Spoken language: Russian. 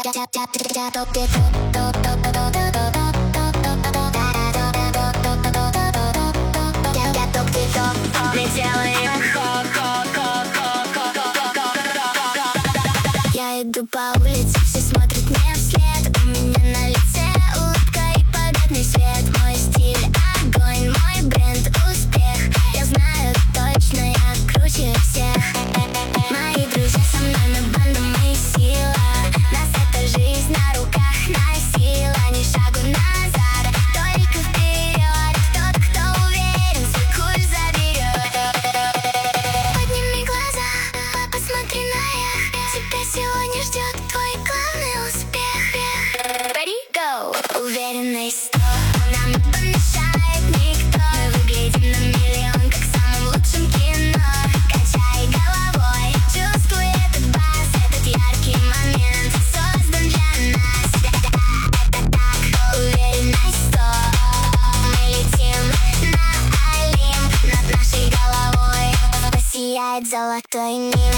Я иду по улице, все смотрят мне вслед. У меня на лице улыбка и победный свет. Мой стиль огонь, мой бренд успех. Я знаю точно, я круче всех. Мои друзья со мной на банду, мы сила. Нас эта жизнь на руках носила. Ни шагу назад, только вперед. Тот, кто уверен, свой курс заберет. Подними глаза, посмотри наверх. Тебя сегодня ждет твой главный успех. Ready, go! Уверенность, что нам не помешает никто. Мы выглядим на миллион, как в самом лучшем кино. Качай головой, чувствуй этот бас. Этот яркий момент создан для нас. Это так, уверенность, что мы летим на Олимп. Над нашей головой сияет золотой мир.